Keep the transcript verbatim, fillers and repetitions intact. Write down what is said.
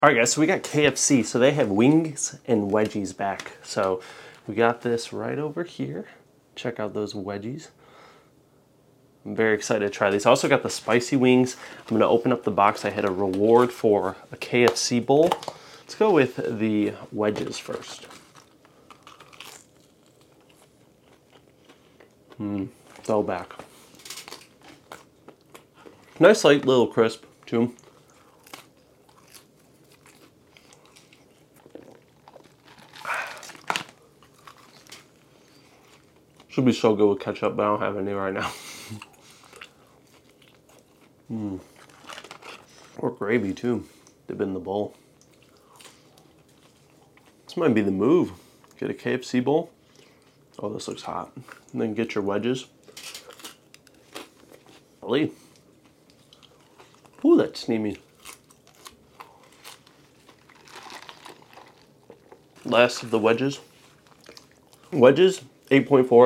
All right, guys, so we got K F C. So they have wings and wedgies back. So we got this right over here. Check out those wedgies. I'm very excited to try these. I also got the spicy wings. I'm gonna open up the box. I had a reward for a K F C bowl. Let's go with the wedges first. Mmm, so back. Nice light little crisp too. Should be so good with ketchup, but I don't have any right now. Mmm. Or gravy too. Dip in the bowl. This might be the move. Get a K F C bowl. Oh, this looks hot. And then get your wedges. Really? Ooh, that's steamy. Last of the wedges. Wedges, eight point four.